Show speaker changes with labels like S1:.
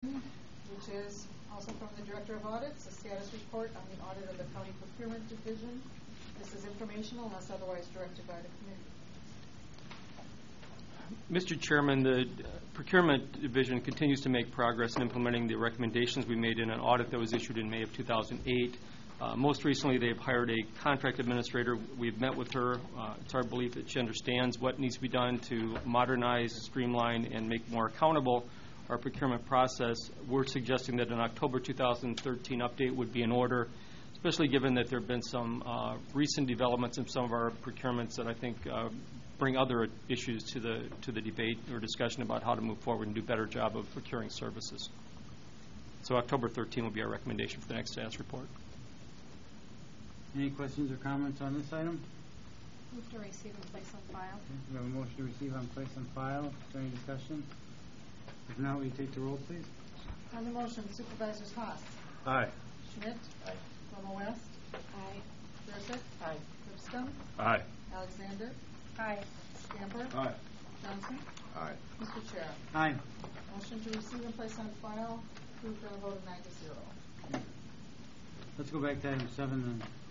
S1: which is also from the Director of Audits, a status report on the audit of the County Procurement Division. This is informational unless otherwise directed by the committee.
S2: Mr. Chairman, the Procurement Division continues to make progress in implementing the recommendations we made in an audit that was issued in May of 2008. Most recently, they've hired a contract administrator. We've met with her. It's our belief that she understands what needs to be done to modernize, streamline, and make more accountable our procurement process. We're suggesting that an October 2013 update would be in order, especially given that there have been some recent developments in some of our procurements that I think bring other issues to the debate or discussion about how to move forward and do a better job of procuring services. So October 13 will be our recommendation for the next status report.
S3: Any questions or comments on this item?
S1: Move to receive and place on file.
S3: Okay, we have a motion to receive and place on file. Is there any discussion? If not, will you take the roll, please?
S1: On the motion, Supervisors Haas.
S3: Aye.
S1: Schmidt.
S4: Aye.
S1: Roma West.
S4: Aye.
S1: Jurassic.
S4: Aye.
S1: Lipscomb.
S3: Aye.
S1: Alexander.
S4: Aye.
S1: Scamper.
S3: Aye.
S1: Johnson.
S3: Aye.
S1: Mr. Chair.
S3: Aye.
S1: Motion to receive and place on file. Approved by a vote of 9-0.
S3: Let's go back to item 7 then.